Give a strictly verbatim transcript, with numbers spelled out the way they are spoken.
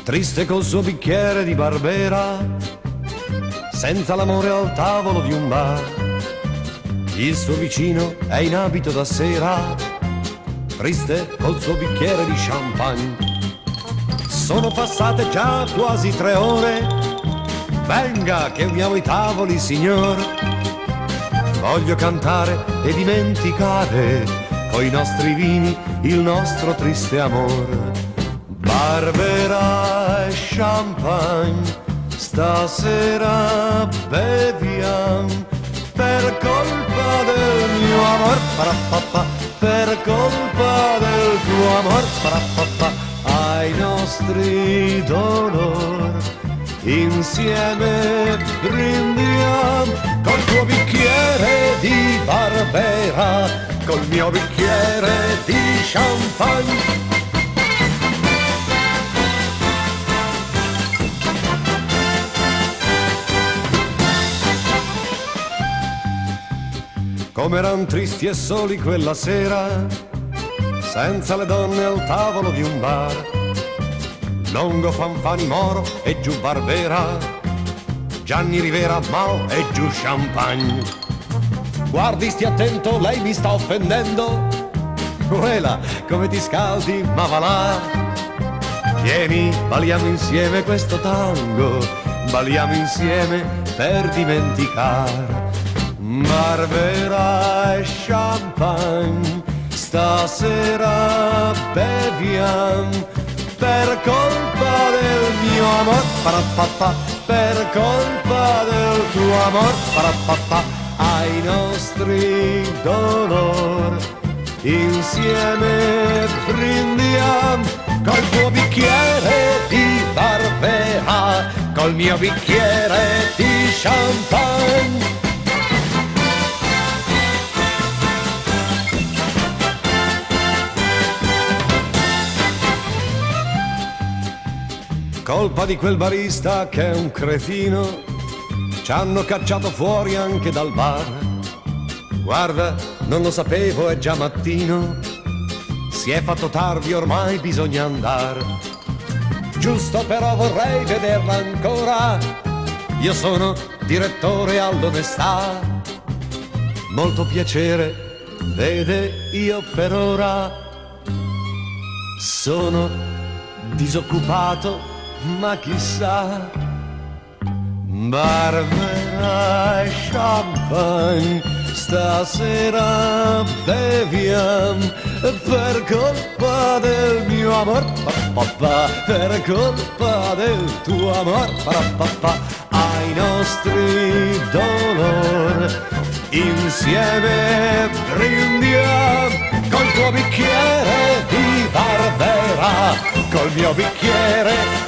triste col suo bicchiere di Barbera, senza l'amore al tavolo di un bar. Il suo vicino è in abito da sera, triste col suo bicchiere di champagne. Sono passate già quasi tre ore, venga che uniamo i tavoli, signor. Voglio cantare e dimenticare coi nostri vini il nostro triste amor. Barbera e champagne, stasera beviam, per colpa del mio amor, parapapà, per colpa del tuo amor, parapapà, ai nostri dolor, insieme brindiam, col tuo bicchiere di Barbera, col mio bicchiere di champagne. Com'eran tristi e soli quella sera, senza le donne al tavolo di un bar. Longo, Fanfani, Moro e giù Barbera, Gianni Rivera, Mao e giù champagne. Guardi, stia attento, lei mi sta offendendo. Quella, come ti scaldi, ma va là. Vieni, balliamo insieme questo tango, balliamo insieme per dimenticare. Barbera e champagne, stasera beviam, per colpa del mio amor, parapapà, per colpa del tuo amor, parapapà, ai nostri dolor, insieme brindiam, col tuo bicchiere di Barbera, col mio bicchiere di champagne. Colpa di quel barista che è un cretino, ci hanno cacciato fuori anche dal bar. Guarda, non lo sapevo, è già mattino, si è fatto tardi, ormai bisogna andare. Giusto però vorrei vederla ancora, io sono direttore all'onestà. Molto piacere, vede, io per ora sono disoccupato, ma chissà. Barbera e champagne, stasera beviam, per colpa del mio amor, papà, per colpa del tuo amor, papà, ai nostri dolor, insieme brindiam, col tuo bicchiere di Barbera, col mio bicchiere